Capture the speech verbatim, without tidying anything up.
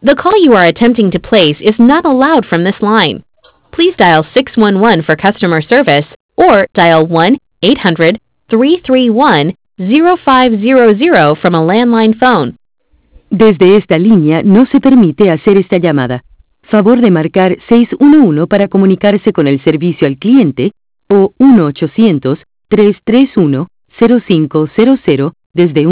The call you are attempting to place is not allowed from this line. Please dial six one one for customer service or dial one eight hundred, three three one, zero five zero zero from a landline phone. Desde esta línea no se permite hacer esta llamada. Favor de marcar seis uno uno para comunicarse con el servicio al cliente o uno ochocientos, tres tres uno, cero cinco cero cero desde